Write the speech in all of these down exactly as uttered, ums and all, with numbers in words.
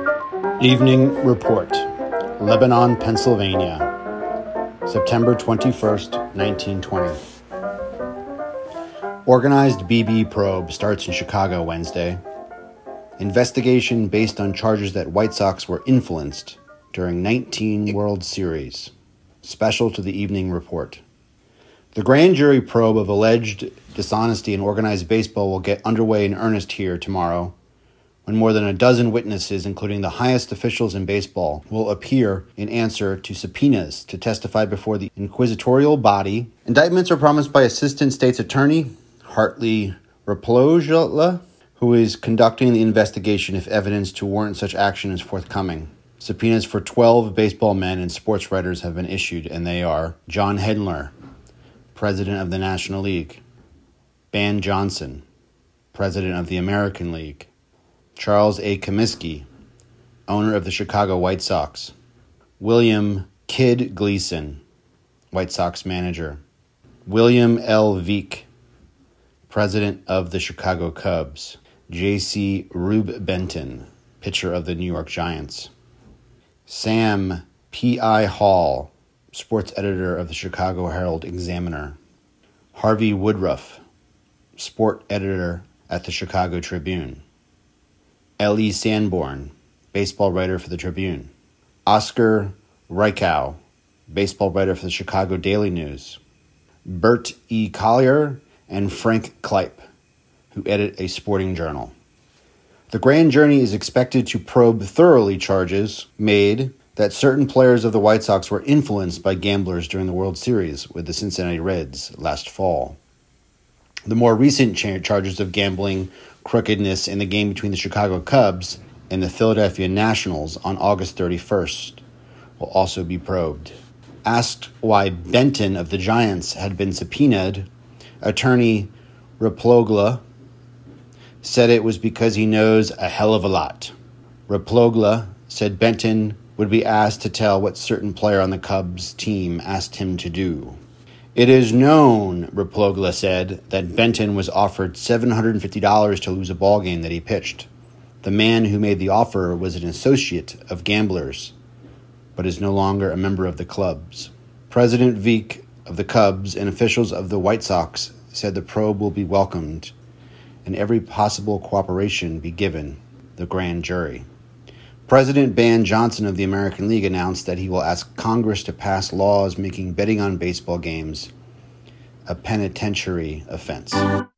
Evening Report, Lebanon, Pennsylvania, September twenty-first, nineteen twenty. Organized B B probe starts in Chicago Wednesday. Investigation based on charges that White Sox were influenced during nineteen World Series. Special to the Evening Report. The grand jury probe of alleged dishonesty in organized baseball will get underway in earnest here tomorrow, when more than a dozen witnesses, including the highest officials in baseball, will appear in answer to subpoenas to testify before the inquisitorial body. Indictments are promised by Assistant State's Attorney Hartley Raploja, who is conducting the investigation if evidence to warrant such action is forthcoming. Subpoenas for twelve baseball men and sports writers have been issued, and they are John Hedler, President of the National League; Ban Johnson, President of the American League; Charles A. Comiskey, owner of the Chicago White Sox; William Kid Gleason, White Sox manager; William L. Veeck, President of the Chicago Cubs; J C. Rube Benton, pitcher of the New York Giants; Sam P I. Hall, sports editor of the Chicago Herald-Examiner; Harvey Woodruff, sport editor at the Chicago Tribune; Ellie Sanborn, baseball writer for the Tribune; Oscar Reichow, baseball writer for the Chicago Daily News; Bert E. Collier, and Frank Kleip, who edit a sporting journal. The grand jury is expected to probe thoroughly charges made that certain players of the White Sox were influenced by gamblers during the World Series with the Cincinnati Reds last fall. The more recent cha- charges of gambling crookedness in the game between the Chicago Cubs and the Philadelphia Nationals on August thirty-first will also be probed. Asked why Benton of the Giants had been subpoenaed, attorney Raploja said it was because he knows a hell of a lot. Raploja said Benton would be asked to tell what certain player on the Cubs team asked him to do. It is known, Raploja said, that Benton was offered seven hundred fifty dollars to lose a ball game that he pitched. The man who made the offer was an associate of gamblers, but is no longer a member of the clubs. President Veeck of the Cubs and officials of the White Sox said the probe will be welcomed and every possible cooperation be given the grand jury. President Ban Johnson of the American League announced that he will ask Congress to pass laws making betting on baseball games a penitentiary offense.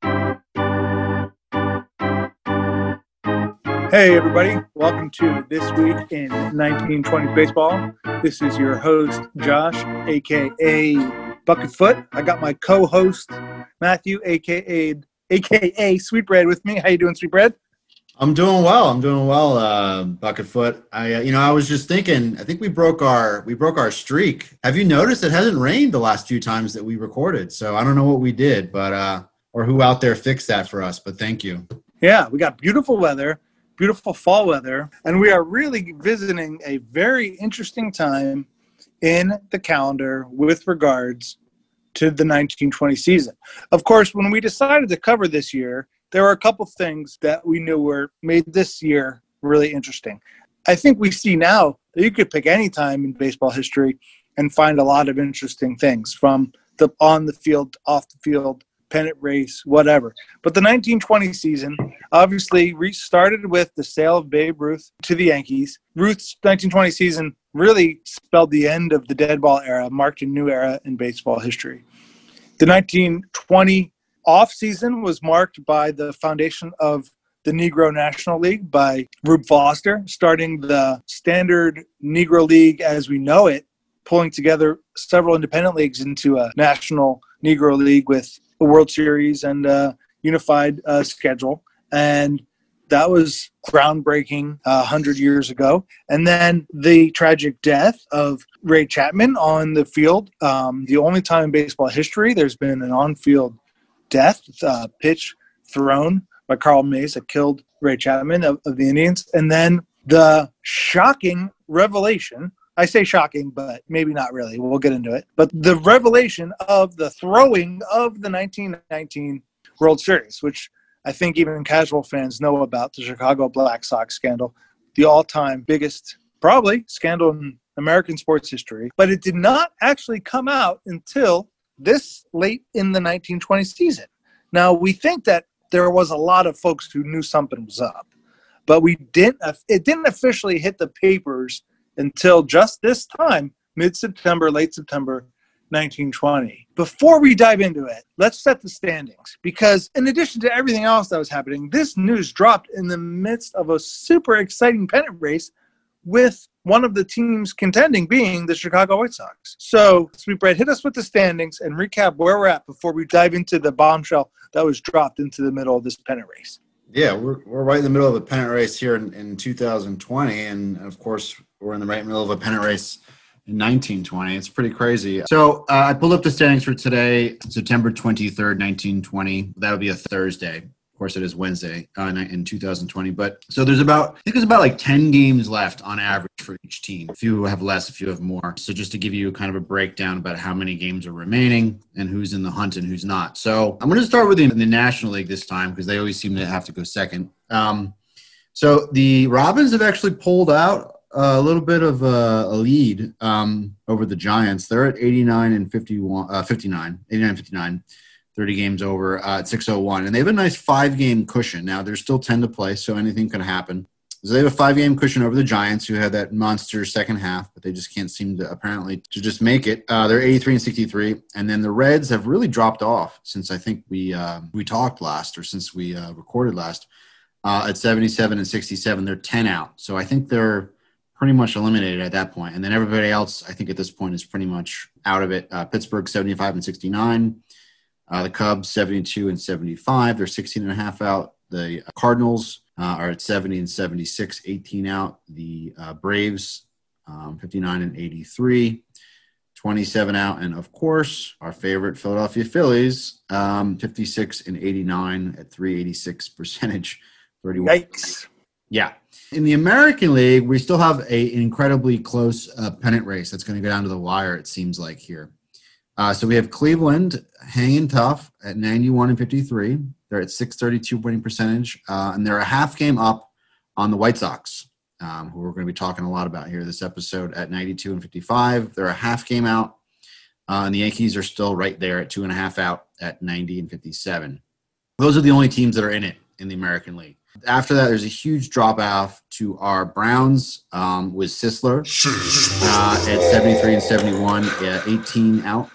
Hey everybody, welcome to This Week in nineteen twenty Baseball. This is your host, Josh, aka Bucketfoot. I got my co-host, Matthew, aka aka Sweetbread with me. How you doing, Sweetbread? I'm doing well. I'm doing well, uh, Bucketfoot. I, uh, you know, I was just thinking. I think we broke our we broke our streak. Have you noticed it hasn't rained the last few times that we recorded? So I don't know what we did, but uh, or who out there fixed that for us. But thank you. Yeah, we got beautiful weather, beautiful fall weather, and we are really visiting a very interesting time in the calendar with regards to the nineteen twenty season. Of course, when we decided to cover this year, there were a couple things that we knew were made this year really interesting. I think we see now that you could pick any time in baseball history and find a lot of interesting things, from the on the field, off the field, pennant race, whatever. But the nineteen twenty season obviously restarted with the sale of Babe Ruth to the Yankees. Ruth's nineteen twenty season really spelled the end of the dead ball era, marked a new era in baseball history. The nineteen twenty off-season was marked by the foundation of the Negro National League by Rube Foster, starting the standard Negro League as we know it, pulling together several independent leagues into a national Negro League with a World Series and a unified uh, schedule. And that was groundbreaking uh, one hundred years ago. And then the tragic death of Ray Chapman on the field, um, the only time in baseball history there's been an on-field death, uh, pitch thrown by Carl Mays that killed Ray Chapman of, of the Indians. And then the shocking revelation, I say shocking, but maybe not really. We'll get into it. But the revelation of the throwing of the nineteen nineteen World Series, which I think even casual fans know about, the Chicago Black Sox scandal. the all-time biggest, probably, scandal in American sports history. But it did not actually come out until this late in the nineteen twenty season. Now, we think that there was a lot of folks who knew something was up, but we didn't. It didn't officially hit the papers until just this time, mid-September, late September, nineteen twenty. Before we dive into it, let's set the standings, because in addition to everything else that was happening, this news dropped in the midst of a super exciting pennant race with one of the teams contending being the Chicago White Sox. So, Sweet Bread, hit us with the standings and recap where we're at before we dive into the bombshell that was dropped into the middle of this pennant race. Yeah, we're we're right in the middle of a pennant race here in, in two thousand twenty, and of course, we're in the right middle of a pennant race in nineteen twenty. It's pretty crazy. So uh, I pulled up the standings for today, September twenty-third, nineteen twenty. That would be a Thursday. Of course, it is Wednesday uh, in two thousand twenty. But so there's about, I think there's about like ten games left on average for each team. A few have less, a few have more. So just to give you kind of a breakdown about how many games are remaining and who's in the hunt and who's not. So I'm going to start with the, the National League this time because they always seem to have to go second. Um, so the Robins have actually pulled out a little bit of a, a lead um, over the Giants. They're at eighty-nine and fifty-one, uh, fifty-nine, eighty-nine fifty-nine. thirty games over uh, at six oh one. And they have a nice five-game cushion. Now, there's still ten to play, so anything can happen. So they have a five-game cushion over the Giants, who had that monster second half, but they just can't seem to, apparently, to just make it. Uh, they're eighty-three and sixty-three. And then the Reds have really dropped off since I think we uh, we talked last, or since we uh, recorded last. Uh, at seventy-seven and sixty-seven, they're ten out. So I think they're pretty much eliminated at that point. And then everybody else, I think at this point, is pretty much out of it. Uh, Pittsburgh, seventy-five and sixty-nine. Uh, the Cubs, seventy-two and seventy-five. They're sixteen and a half out. The Cardinals uh, are at seventy and seventy-six, eighteen out. The uh, Braves, um, fifty-nine and eighty-three, twenty-seven out. And, of course, our favorite Philadelphia Phillies, um, fifty-six and eighty-nine at three eighty-six percentage. thirty-one. Yikes. Yeah. In the American League, we still have a, an incredibly close uh, pennant race that's going to go down to the wire, it seems like, here. Uh, so we have Cleveland hanging tough at ninety-one and fifty-three. They're at six thirty-two winning percentage, uh, and they're a half game up on the White Sox, um, who we're going to be talking a lot about here this episode, at ninety-two and fifty-five. They're a half game out, uh, and the Yankees are still right there at two and a half out at ninety and fifty-seven. Those are the only teams that are in it in the American League. After that, there's a huge drop off to our Browns um, with Sisler uh, at seventy-three and seventy-one, at eighteen out.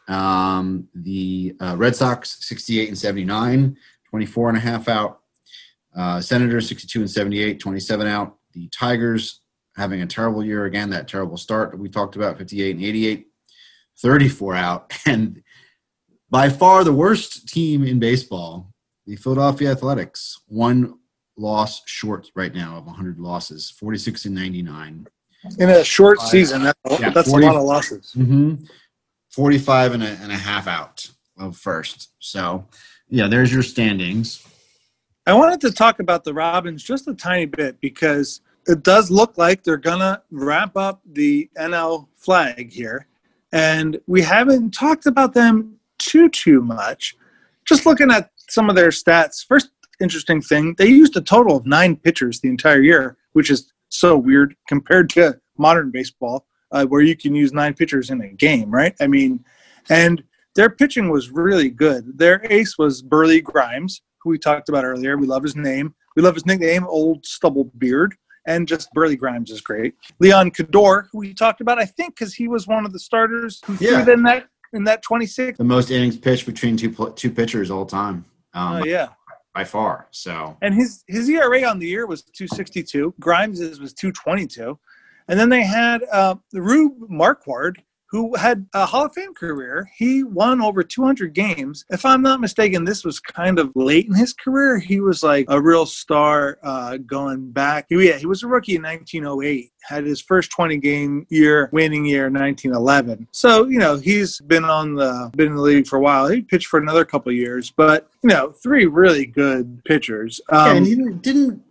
Um, the uh, Red Sox, sixty-eight and seventy-nine, twenty-four and a half out. Uh, Senators, sixty-two and seventy-eight, twenty-seven out. The Tigers having a terrible year again, that terrible start that we talked about, fifty-eight and eighty-eight, thirty-four out. And by far the worst team in baseball, the Philadelphia Athletics, one loss short right now of one hundred losses, forty-six and ninety-nine. In a short season, that, yeah, that's forty, a lot of losses. Mm-hmm. forty-five and a, and a half out of first. So, yeah, there's your standings. I wanted to talk about the Robins just a tiny bit because it does look like they're going to wrap up the N L flag here. And we haven't talked about them too, too much. Just looking at some of their stats. First interesting thing, they used a total of nine pitchers the entire year, which is so weird compared to modern baseball. Uh, where you can use nine pitchers in a game, right? I mean, and their pitching was really good. Their ace was Burley Grimes, who we talked about earlier. We love his name. We love his nickname, Old Stubble Beard, and just Burley Grimes is great. Leon Cador, who we talked about, I think, because he was one of the starters who yeah. threw in that in that twenty-six. The most innings pitched between two two pitchers all time. Um, uh, yeah. By far. So. And his, his E R A on the year was two sixty-two. Grimes' was two twenty-two. And then they had uh, Rube Marquard, who had a Hall of Fame career. He won over two hundred games. If I'm not mistaken, this was kind of late in his career. He was like a real star uh, going back. Yeah, he was a rookie in nineteen oh eight, had his first twenty-game year, winning year, nineteen eleven. So, you know, he's been on the been in the league for a while. He pitched for another couple of years, but, you know, three really good pitchers. Um, yeah, and he didn't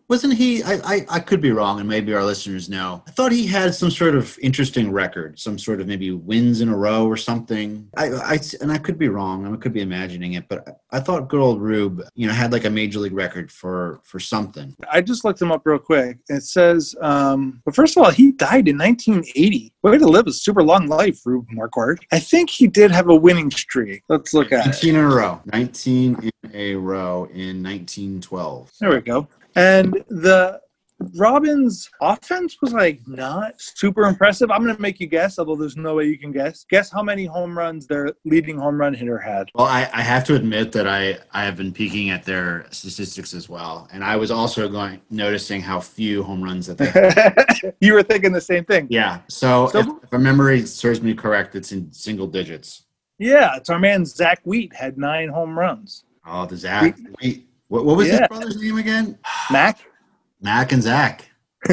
wasn't he? I, I I could be wrong, and maybe our listeners know. I thought he had some sort of interesting record, some sort of maybe wins in a row or something. I, I and I could be wrong. I could be imagining it, but I thought good old Rube, you know, had like a major league record for for something. I just looked him up real quick. It says, um, but first of all, he died in nineteen eighty. Way to live a super long life, Rube Marquardt. I think he did have a winning streak. Let's look at nineteen it. in a row. nineteen in a row in nineteen twelve. There we go. And the Robins offense was like not super impressive. I'm going to make you guess, although there's no way you can guess. Guess how many home runs their leading home run hitter had. Well, I, I have to admit that I, I have been peeking at their statistics as well. And I was also going noticing how few home runs that they had. You were thinking the same thing. Yeah. So, So- if, if my memory serves me correct, it's in single digits. Yeah, it's our man Zach Wheat had nine home runs. Oh, the Zach. Wait, what, what was Yeah. his brother's name again? Mac? Mac and Zach.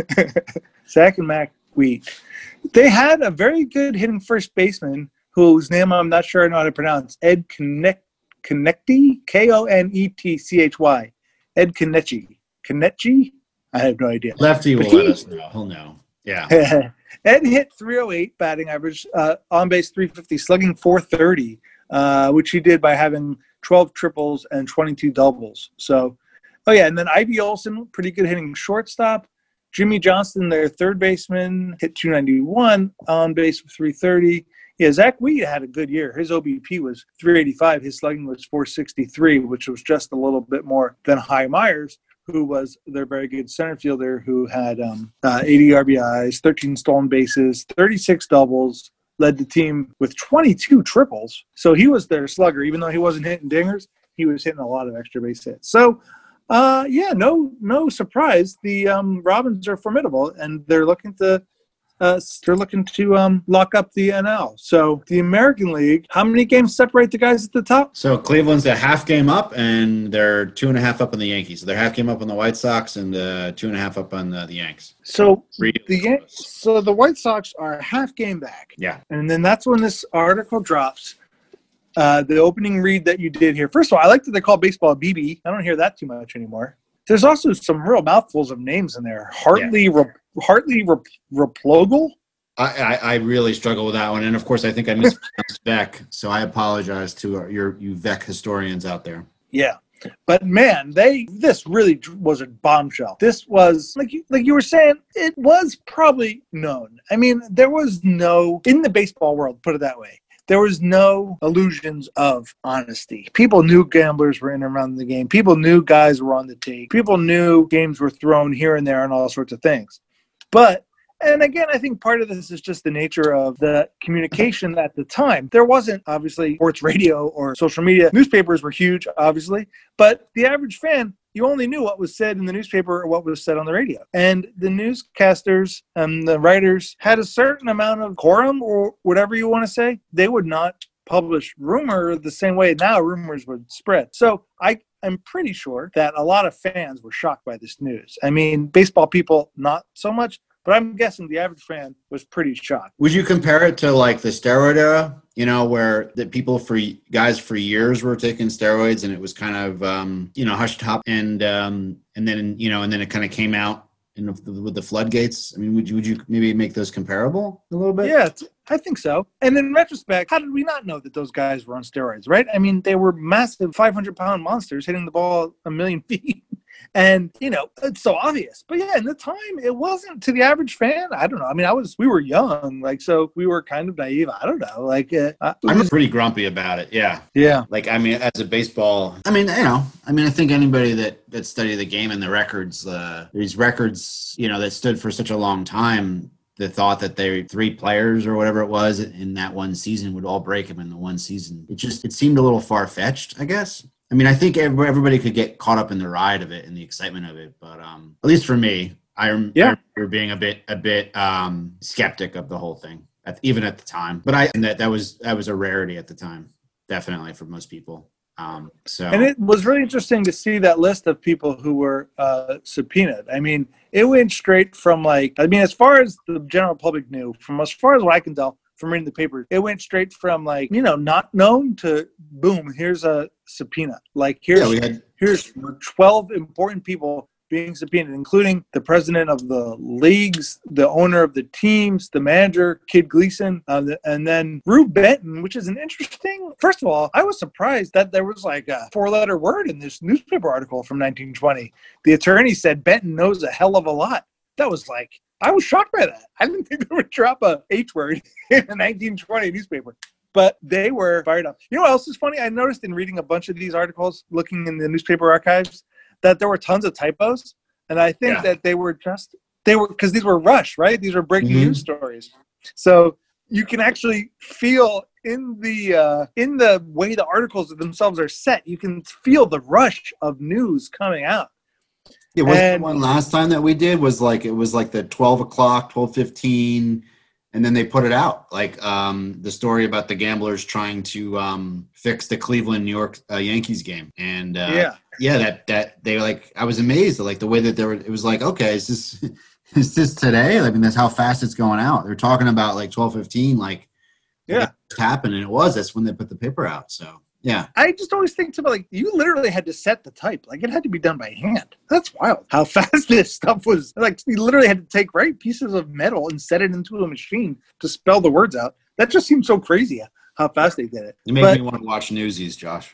Zach and Mac Wheat. They had a very good hitting first baseman whose name I'm not sure I know how to pronounce. Ed Connect Connecty? K O N E T C H Y. Ed Connecty. Connecty? I have no idea. Lefty will But let he- us know. He'll know. Yeah. Ed hit three oh eight batting average, uh, on base three fifty, slugging four thirty, uh, which he did by having twelve triples and twenty-two doubles. So, oh yeah, and then Ivy Olson, pretty good hitting shortstop. Jimmy Johnston, their third baseman, hit two ninety-one, on base with three thirty. Yeah, Zach Wheat had a good year. His O B P was three eighty-five. His slugging was four sixty-three, which was just a little bit more than Hy Myers, who was their very good center fielder who had um, uh, eighty R B Is, thirteen stolen bases, thirty-six doubles, led the team with twenty-two triples. So he was their slugger. Even though he wasn't hitting dingers, he was hitting a lot of extra base hits. So, uh, yeah, no no surprise. The um, Robins are formidable, and they're looking to uh, they're looking to um, lock up the N L. So the American League, how many games separate the guys at the top? So Cleveland's a half game up, and they're two and a half up on the Yankees. So they're half game up on the White Sox and uh, two and a half up on the, the Yanks. So Really the Yan- close. so the White Sox are a half game back. Yeah. And then that's when this article drops. Uh, the opening read that you did here. First of all, I like that they call baseball B B. I don't hear that too much anymore. There's also some real mouthfuls of names in there. Hartley, yeah. Re- Hartley Re- Replogle. I, I, I really struggle with that one. And, of course, I think I mispronounced Vec, so I apologize to our, your you Vec historians out there. Yeah. But, man, they this really was a bombshell. This was, like you, like you were saying, it was probably known. I mean, there was no – in the baseball world, put it that way, there was no illusions of honesty. People knew gamblers were in and around the game. People knew guys were on the take. People knew games were thrown here and there and all sorts of things. But – and again, I think part of this is just the nature of the communication at the time. There wasn't, obviously, sports radio or social media. Newspapers were huge, obviously. But the average fan, you only knew what was said in the newspaper or what was said on the radio. And the newscasters and the writers had a certain amount of quorum or whatever you want to say. They would not publish rumor the same way now rumors would spread. So I I'm pretty sure that a lot of fans were shocked by this news. I mean, baseball people, not so much. But I'm guessing the average fan was pretty shocked. Would you compare it to like the steroid era, you know, where the people for guys for years were taking steroids and it was kind of, um, you know, hushed up and um, and then, you know, and then it kind of came out in the, with the floodgates? I mean, would you, would you maybe make those comparable a little bit? Yeah, I think so. And in retrospect, how did we not know that those guys were on steroids, right? I mean, they were massive five hundred pound monsters hitting the ball a million feet. And, you know, it's so obvious. But, yeah, in the time, it wasn't to the average fan. I don't know. I mean, I was, we were young. Like, so we were kind of naive. I don't know. Like, uh, I'm was, pretty grumpy about it. Yeah. Yeah. Like, I mean, as a baseball, I mean, you know, I mean, I think anybody that, that studied the game and the records, uh, these records, you know, that stood for such a long time, the thought that they three players or whatever it was in that one season would all break them in the one season. It just, it seemed a little far-fetched, I guess. I mean, I think everybody could get caught up in the ride of it and the excitement of it, but um, at least for me, I, rem- yeah. I remember being a bit, a bit um, skeptic of the whole thing, at, even at the time. But I and that that was that was a rarity at the time, definitely for most people. Um, so, and it was really interesting to see that list of people who were uh, subpoenaed. I mean, it went straight from like, I mean, as far as the general public knew, from as far as what I can tell. From reading the paper, it went straight from like, you know, not known to boom, here's a subpoena. Like here's yeah, we had, here's twelve important people being subpoenaed, including the president of the leagues, the owner of the teams, the manager, Kid Gleason, uh, and then Rube Benton, which is an interesting. First of all, I was surprised that there was like a four-letter word in this newspaper article from nineteen twenty. The attorney said Benton knows a hell of a lot. That was like, I was shocked by that. I didn't think they would drop a H word in a nineteen twenty newspaper. But they were fired up. You know what else is funny? I noticed in reading a bunch of these articles, looking in the newspaper archives, that there were tons of typos. And I think yeah. that they were just, they were, because these were rush, right? These were breaking mm-hmm. news stories. So you can actually feel in the, uh, in the way the articles themselves are set, you can feel the rush of news coming out. Yeah, was the one last time that we did was like, it was like the twelve o'clock, twelve fifteen, and then they put it out, like um, the story about the gamblers trying to um, fix the Cleveland New York uh, Yankees game, and uh, yeah, yeah, that that they like. I was amazed at like the way that they were. It was like, okay, is this is this today? I mean, that's how fast it's going out. They're talking about like twelve fifteen, like yeah, it happened, and it was. That's when they put the paper out. So yeah, I just always think about like you literally had to set the type, like it had to be done by hand. That's wild how fast this stuff was. Like you literally had to take right pieces of metal and set it into a machine to spell the words out. That just seems so crazy how fast they did it. It made but, me want to watch Newsies, Josh.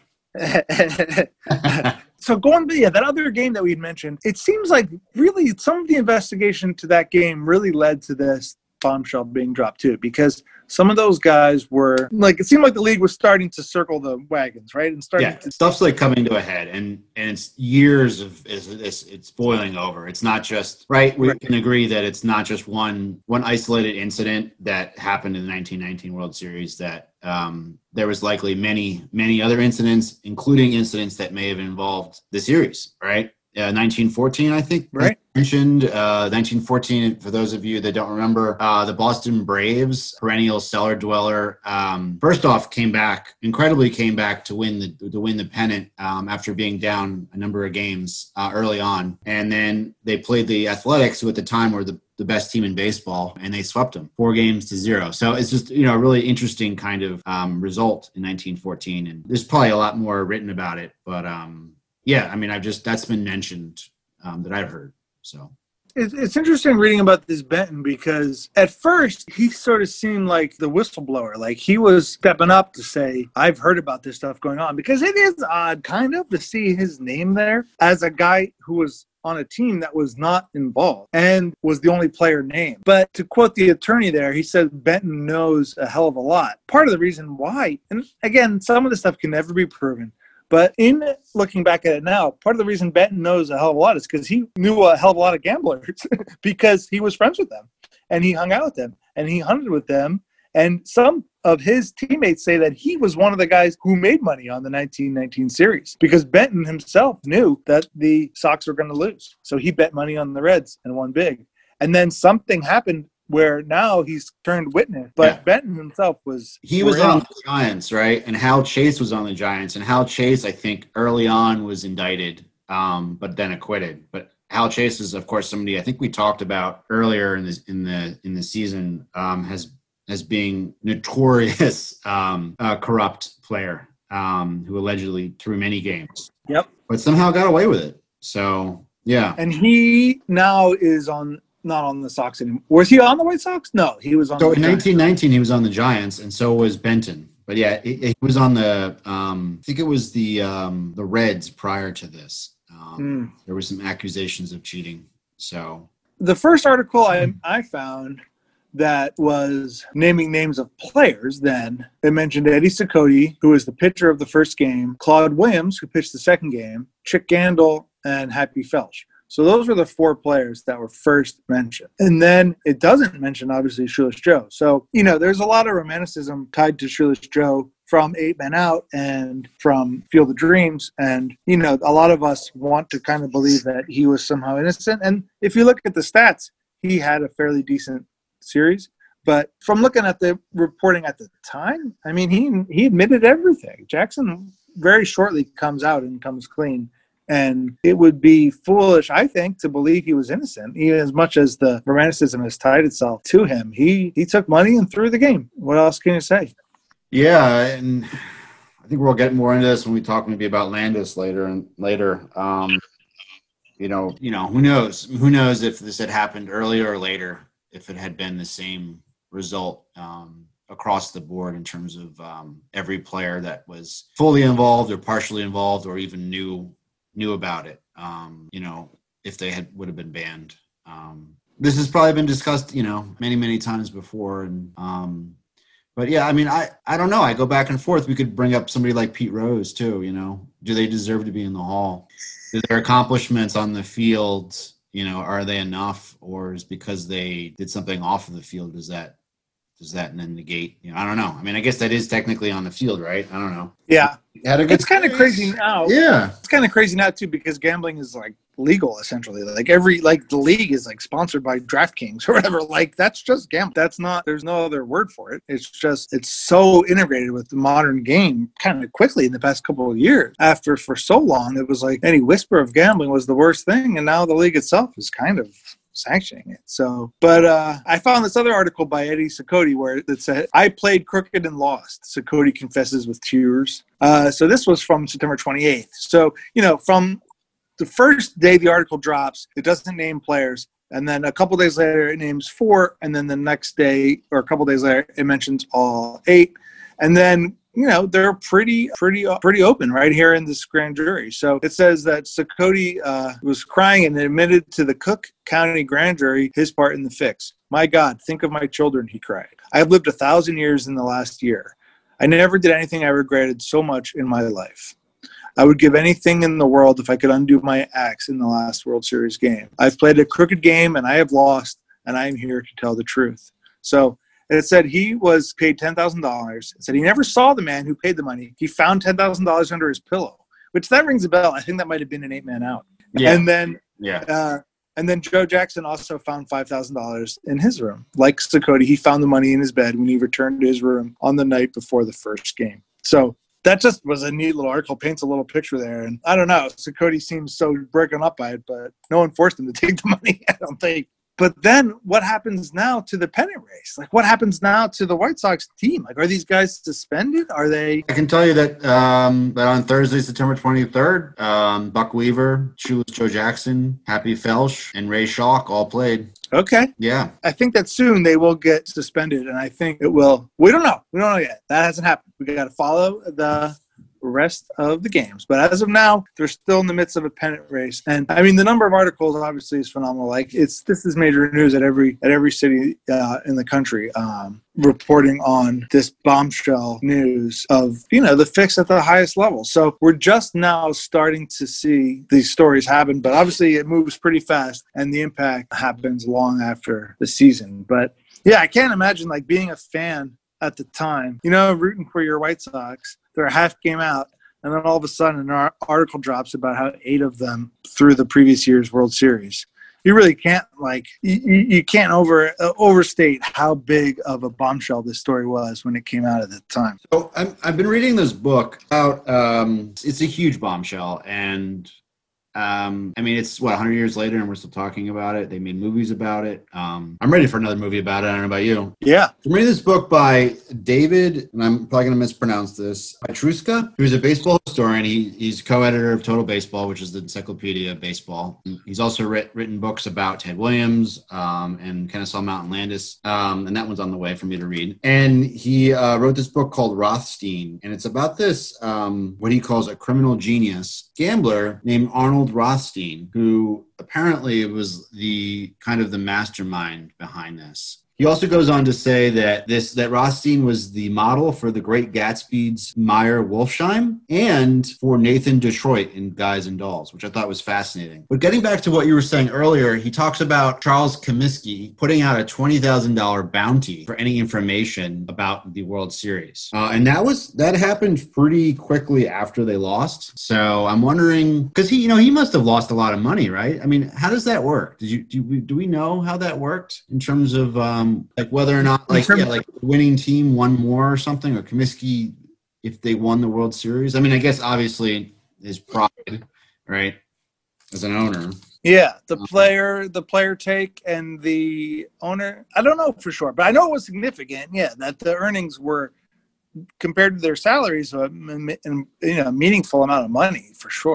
So going, yeah, that other game that we'd mentioned, it seems like really some of the investigation to that game really led to this bombshell being dropped too, because some of those guys were like, it seemed like the league was starting to circle the wagons, right? And starting yeah, to stuff's like coming to a head, and and it's years of it's, it's it's boiling over. It's not just right. We right. can agree that it's not just one one isolated incident that happened in the nineteen nineteen World Series. That um, there was likely many many other incidents, including incidents that may have involved the series, right? Uh, nineteen fourteen, I think, right? Mentioned uh, nineteen fourteen. For those of you that don't remember, uh, the Boston Braves, perennial cellar dweller, um, first off came back incredibly came back to win the to win the pennant um, after being down a number of games uh, early on, and then they played the Athletics, who at the time were the the best team in baseball, and they swept them four games to zero. So it's just, you know, a really interesting kind of um, result in nineteen fourteen, and there's probably a lot more written about it, but. Um, Yeah, I mean, I've just that's been mentioned um, that I've heard. So it's, it's interesting reading about this Benton because at first he sort of seemed like the whistleblower, like he was stepping up to say, "I've heard about this stuff going on," because it is odd, kind of, to see his name there as a guy who was on a team that was not involved and was the only player named. But to quote the attorney there, he said Benton knows a hell of a lot. Part of the reason why, and again, some of the stuff can never be proven. But in looking back at it now, part of the reason Benton knows a hell of a lot is because he knew a hell of a lot of gamblers because he was friends with them and he hung out with them and he hunted with them. And some of his teammates say that he was one of the guys who made money on the nineteen nineteen series because Benton himself knew that the Sox were going to lose. So he bet money on the Reds and won big. And then something happened where now he's turned witness. But yeah. Benton himself was... He was on the Giants, right? And Hal Chase was on the Giants. And Hal Chase, I think, early on was indicted, um, but then acquitted. But Hal Chase is, of course, somebody I think we talked about earlier in the, in the, in the season um, has as being notorious um, uh, corrupt player um, who allegedly threw many games. Yep. But somehow got away with it. So, yeah. And he now is on... not on the Sox anymore. Was he on the White Sox? No, he was on so the in nineteen nineteen, he was on the Giants, and so was Benton. But yeah, he, he was on the, um, I think it was the um, the Reds prior to this. Um, mm. There were some accusations of cheating. So the first article I, I found that was naming names of players then, it mentioned Eddie Cicotte, who was the pitcher of the first game, Claude Williams, who pitched the second game, Chick Gandil, and Happy Felsch. So those were the four players that were first mentioned. And then it doesn't mention, obviously, Shoeless Joe. So, you know, there's a lot of romanticism tied to Shoeless Joe from Eight Men Out and from Field of Dreams. And, you know, a lot of us want to kind of believe that he was somehow innocent. And if you look at the stats, he had a fairly decent series. But from looking at the reporting at the time, I mean, he he admitted everything. Jackson very shortly comes out and comes clean. And it would be foolish, I think, to believe he was innocent, even as much as the romanticism has tied itself to him. He he took money and threw the game. What else can you say? Yeah, and I think we'll get more into this when we talk maybe about Landis later and later. Um, you know, you know, who knows? Who knows if this had happened earlier or later, if it had been the same result um, across the board in terms of um, every player that was fully involved or partially involved or even knew knew about it. Um, you know, if they had would have been banned. Um, this has probably been discussed, you know, many many times before, and um, but yeah, I mean, I I don't know. I go back and forth. We could bring up somebody like Pete Rose too. You know, do they deserve to be in the Hall? Do their accomplishments on the field, you know, are they enough, or is because they did something off of the field, does that does that then negate? You know, I don't know. I mean, I guess that is technically on the field, right? I don't know. Yeah, Had a good it's kind of crazy now. Yeah, it's kind of crazy now too because gambling is like legal essentially. Like every like the league is like sponsored by DraftKings or whatever. Like that's just gambling. That's not. There's no other word for it. It's just it's so integrated with the modern game kind of quickly in the past couple of years. After for so long, it was like any whisper of gambling was the worst thing, and now the league itself is kind of sanctioning it. So, but uh, I found this other article by Eddie Cicotti where it said, I played crooked and lost. Cicotti confesses with tears. Uh, so this was from September twenty-eighth. So, you know, from the first day the article drops, it doesn't name players. And then a couple days later, it names four. And then the next day or a couple days later, it mentions all eight. And then, you know, they're pretty, pretty, pretty open right here in this grand jury. So it says that Cicotti uh, was crying and admitted to the Cook County grand jury his part in the fix. My God, think of my children, he cried. I have lived a thousand years in the last year. I never did anything I regretted so much in my life. I would give anything in the world if I could undo my acts in the last World Series game. I've played a crooked game and I have lost, and I am here to tell the truth. So it said he was paid ten thousand dollars. It said he never saw the man who paid the money. He found ten thousand dollars under his pillow, which that rings a bell. I think that might have been an eight-man out. Yeah. And then yeah. Uh, and then Joe Jackson also found five thousand dollars in his room. Like Cicotti, he found the money in his bed when he returned to his room on the night before the first game. So that just was a neat little article, paints a little picture there. And I don't know, Cicotti seems so broken up by it, but no one forced him to take the money, I don't think. But then what happens now to the pennant race? Like, what happens now to the White Sox team? Like, are these guys suspended? Are they? I can tell you that um, that on Thursday, September twenty-third, um, Buck Weaver, Shoeless Joe Jackson, Happy Felsch, and Ray Schalk all played. Okay. Yeah. I think that soon they will get suspended, and I think it will. We don't know. We don't know yet. That hasn't happened. We got to follow the rest of the games. But as of now, they're still in the midst of a pennant race. And I mean, the number of articles obviously is phenomenal. Like it's, this is major news at every, at every city uh, in the country, um, reporting on this bombshell news of, you know, the fix at the highest level. So we're just now starting to see these stories happen, but obviously it moves pretty fast and the impact happens long after the season. But yeah, I can't imagine like being a fan at the time, you know, rooting for your White Sox. They're a half game out, and then all of a sudden an article drops about how eight of them through the previous year's World Series. You really can't, like, you, you can't over uh, overstate how big of a bombshell this story was when it came out at the time. So I'm, I've been reading this book about, um, it's a huge bombshell, and Um, I mean, it's what, one hundred years later and we're still talking about it. They made movies about it. Um, I'm ready for another movie about it. I don't know about you. Yeah. I'm reading this book by David, and I'm probably going to mispronounce this, Petruska, who's a baseball historian. He, he's co-editor of Total Baseball, which is the encyclopedia of baseball. He's also writ, written books about Ted Williams um, and Kennesaw Mountain Landis, um, and that one's on the way for me to read. And he uh, wrote this book called Rothstein, and it's about this, um, what he calls a criminal genius gambler named Arnold Rothstein, who apparently was the kind of the mastermind behind this. He also goes on to say that this that Rothstein was the model for the Great Gatsby's Meyer Wolfsheim and for Nathan Detroit in Guys and Dolls, which I thought was fascinating. But getting back to what you were saying earlier, he talks about Charles Comiskey putting out a twenty thousand dollars bounty for any information about the World Series. Uh, and that was that happened pretty quickly after they lost. So I'm wondering, because he, you know, he must have lost a lot of money, right? I mean, how does that work? Did you do we, do we know how that worked in terms of um, like whether or not like yeah, like the winning team won more or something, or Comiskey if they won the World Series? I mean, I guess obviously his pride, right, as an owner. Yeah, the player, the player take, and the owner. I don't know for sure, but I know it was significant. Yeah, that the earnings were compared to their salaries, a you know meaningful amount of money for sure.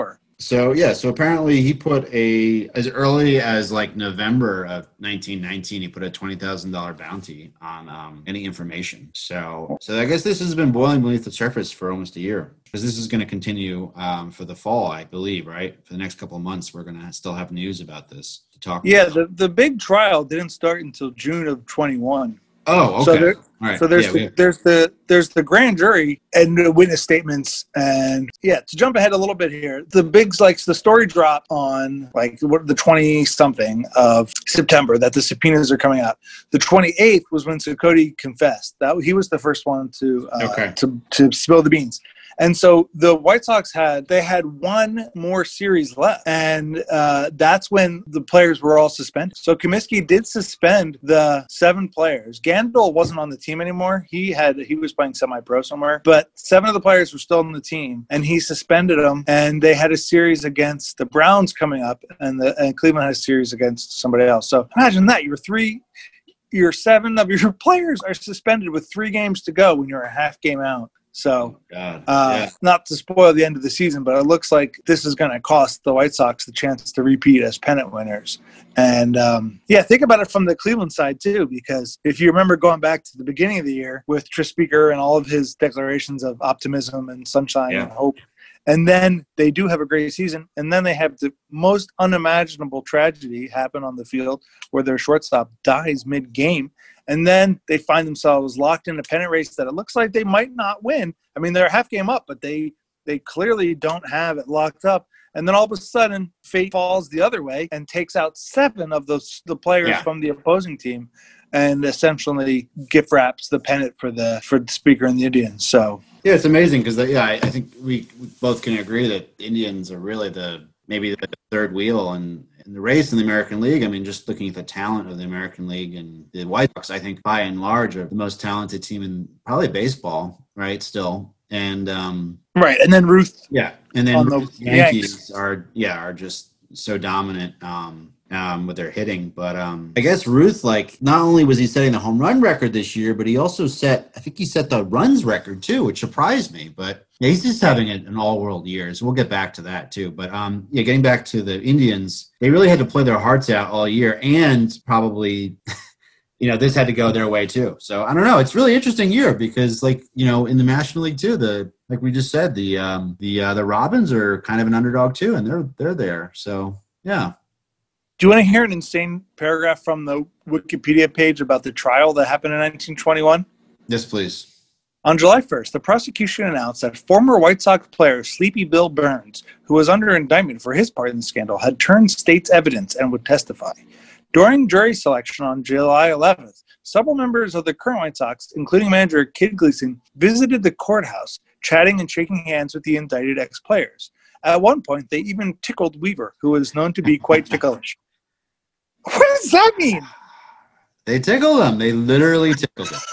So yeah, so apparently he put a as early as like November of nineteen nineteen, he put a twenty thousand dollar bounty on um, any information. So so I guess this has been boiling beneath the surface for almost a year, because this is going to continue um, for the fall, I believe, right? For the next couple of months, we're going to still have news about this to talk. Yeah, about. the the big trial didn't start until June of twenty-one. Oh, okay. So, there, All right. so there's yeah, the, there's the there's the grand jury and the witness statements, and yeah. To jump ahead a little bit here, the bigs like the story dropped on like what the twenty something of September that the subpoenas are coming out. The twenty-eighth was when Cicotte confessed. That he was the first one to uh, Okay. to to spill the beans. And so the White Sox had they had one more series left, and uh, that's when the players were all suspended. So Comiskey did suspend the seven players. Gandil wasn't on the team anymore. He had he was playing semi-pro somewhere, but seven of the players were still on the team, and he suspended them. And they had a series against the Browns coming up, and the and Cleveland had a series against somebody else. So imagine that you're three. Your seven of your players are suspended with three games to go when you're a half game out. So, God. uh, Yeah. not to spoil the end of the season, but it looks like this is going to cost the White Sox the chance to repeat as pennant winners. And, um, yeah, think about it from the Cleveland side, too, because if you remember going back to the beginning of the year with Tris Speaker and all of his declarations of optimism and sunshine Yeah. and hope, and then they do have a great season, and then they have the most unimaginable tragedy happen on the field where their shortstop dies mid-game. And then they find themselves locked in a pennant race that it looks like they might not win. I mean, they're a half game up, but they they clearly don't have it locked up. And then all of a sudden, fate falls the other way and takes out seven of those the players Yeah. from the opposing team, and essentially gift wraps the pennant for the for the Speaker and the Indians. So Yeah, it's amazing because yeah, I, I think we, we both can agree that the Indians are really the maybe the third wheel in, in the race in the American League. I mean, just looking at the talent of the American League, and the White Sox, I think by and large are the most talented team in probably baseball, right? Still, and um, right, and then Ruth. yeah, and then On the Yankees, Yankees Yanks. are yeah are just so dominant. Um, Um, with their hitting. But um, I guess Ruth, like, not only was he setting the home run record this year, but he also set, I think he set the runs record too, which surprised me. But yeah, he's just having a, an all-world year. So we'll get back to that too. But um, yeah, getting back to the Indians, they really had to play their hearts out all year, and probably, you know, this had to go their way too. So I don't know. It's a really interesting year because, like, you know, in the National League too, the like we just said, the um, the uh, the Robins are kind of an underdog too, and they're they're there. So yeah. Do you want to hear an insane paragraph from the Wikipedia page about the trial that happened in nineteen twenty-one? Yes, please. On July first, the prosecution announced that former White Sox player Sleepy Bill Burns, who was under indictment for his part in the scandal, had turned state's evidence and would testify. During jury selection on July eleventh, several members of the current White Sox, including manager Kid Gleason, visited the courthouse, chatting and shaking hands with the indicted ex-players. At one point, they even tickled Weaver, who was known to be quite ticklish. What does that mean? They tickle them. They literally tickle them.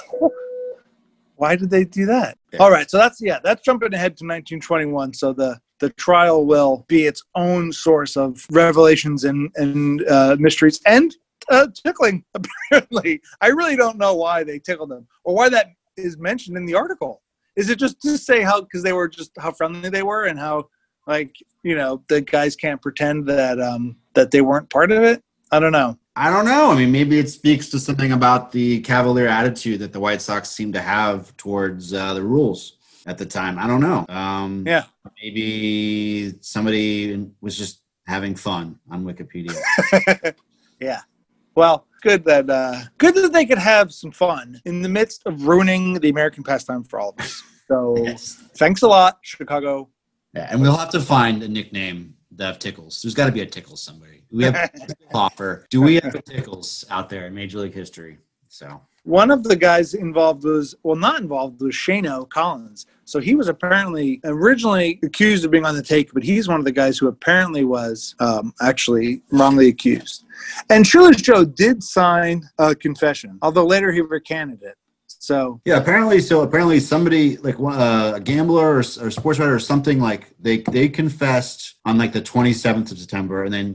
Why did they do that? Yeah. All right, so that's yeah, that's jumping ahead to nineteen twenty-one. So the the trial will be its own source of revelations and and uh, mysteries and uh, tickling. Apparently, I really don't know why they tickled them or why that is mentioned in the article. Is it just to say how because they were just how friendly they were and how like you know the guys can't pretend that um that they weren't part of it? I don't know. I don't know. I mean, maybe it speaks to something about the cavalier attitude that the White Sox seem to have towards uh, the rules at the time. I don't know. Um, Yeah. Maybe somebody was just having fun on Wikipedia. Yeah. Well, good that uh, good that they could have some fun in the midst of ruining the American pastime for all of us. So Yes. thanks a lot, Chicago. Yeah, and we'll have to find a nickname that of Tickles. There's got to be a Tickles somebody. We have Hopper. Do we have a Tickles out there in Major League history? So One of the guys involved was, well, not involved, was Shano Collins. So he was apparently originally accused of being on the take, but he's one of the guys who apparently was um, actually wrongly accused. And Shoeless Joe did sign a confession, although later he recanted it. So yeah, apparently, so apparently somebody like uh, a gambler or, or sports writer or something like they they confessed on like the twenty-seventh of September, and then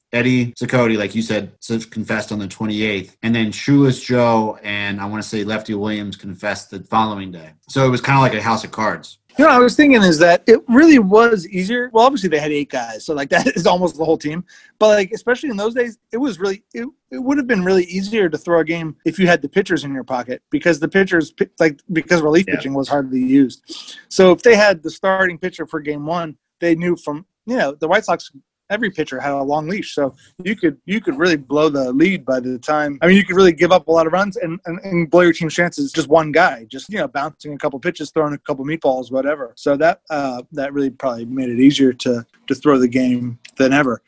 Eddie Cicotte, like you said, confessed on the twenty-eighth. And then Shoeless Joe and I want to say Lefty Williams confessed the following day. So it was kind of like a house of cards. You know, I was thinking is that it really was easier. Well, obviously they had eight guys, so like that is almost the whole team. But like, especially in those days, it was really it, it would have been really easier to throw a game if you had the pitchers in your pocket, because the pitchers like because relief yeah. pitching was hardly used. So if they had the starting pitcher for game one, they knew from you know the White Sox. Every pitcher had a long leash, so you could you could really blow the lead by the time. I mean, you could really give up a lot of runs and, and, and blow your team's chances. Just one guy, just you know, bouncing a couple pitches, throwing a couple meatballs, whatever. So that uh, that really probably made it easier to to throw the game than ever.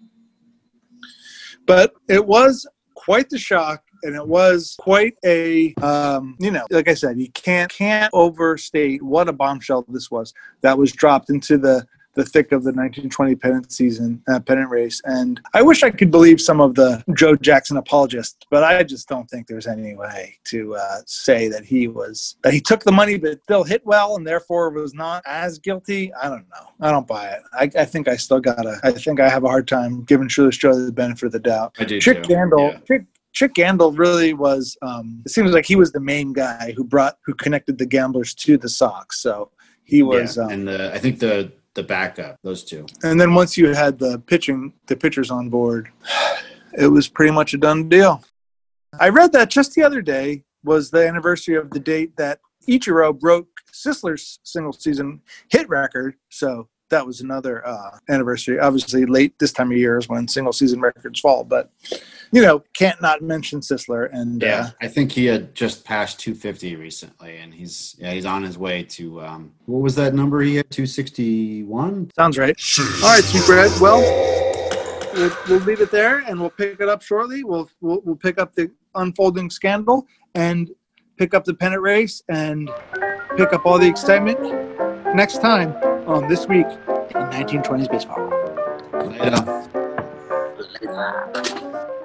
But it was quite the shock. And it was quite a, um, you know, like I said, you can't can't overstate what a bombshell this was that was dropped into the the thick of the nineteen twenty pennant season, uh, pennant race. And I wish I could believe some of the Joe Jackson apologists, but I just don't think there's any way to uh, say that he was, that he took the money but still hit well and therefore was not as guilty. I don't know. I don't buy it. I, I think I still gotta, I think I have a hard time giving Shoeless Joe the benefit of the doubt. I do Chick too. Gandil, Yeah. Chick, Chick Gandil really was, um, it seems like he was the main guy who brought, who connected the Gamblers to the Sox. So he was, yeah. um, and the, I think the, the backup, those two. And then once you had the pitching, the pitchers on board, it was pretty much a done deal. I read that just the other day was the anniversary of the date that Ichiro broke Sisler's single season hit record. So that was another uh, anniversary. Obviously, late this time of year is when single season records fall, but you know, can't not mention Sisler. And yeah, uh, I think he had just passed two fifty recently, and he's yeah he's on his way to um, what was that number he had? two sixty-one. Sounds right. All right, Sweet Bread. Well, we'll, we'll leave it there, and we'll pick it up shortly. We'll, we'll we'll pick up the unfolding scandal and pick up the pennant race and pick up all the excitement next time on This Week in nineteen twenties Baseball. Yeah. Later.